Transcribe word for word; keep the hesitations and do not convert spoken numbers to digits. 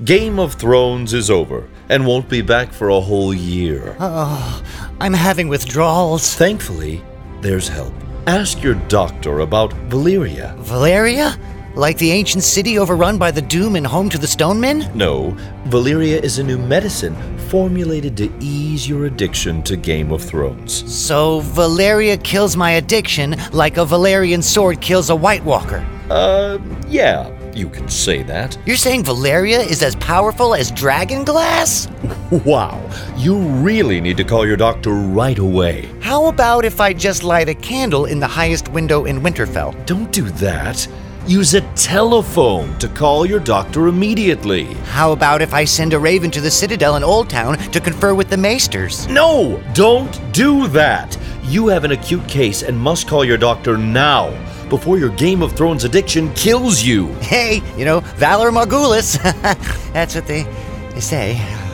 Game of Thrones is over and won't be back for a whole year. Oh, I'm having withdrawals. Thankfully, there's help. Ask your doctor about Valyria. Valeria? Like the ancient city overrun by the Doom and home to the Stonemen? No, Valyria is a new medicine formulated to ease your addiction to Game of Thrones. So Valeria kills my addiction like a Valerian sword kills a White Walker. Uh, yeah, you can say that. You're saying Valeria is as powerful as Dragonglass? Wow, you really need to call your doctor right away. How about if I just light a candle in the highest window in Winterfell? Don't do that. Use a telephone to call your doctor immediately. How about if I send a raven to the Citadel in Old Town to confer with the Maesters? No, don't do that. You have an acute case and must call your doctor now, before your Game of Thrones addiction kills you. Hey, you know, Valor Morgulis. That's what they, they say.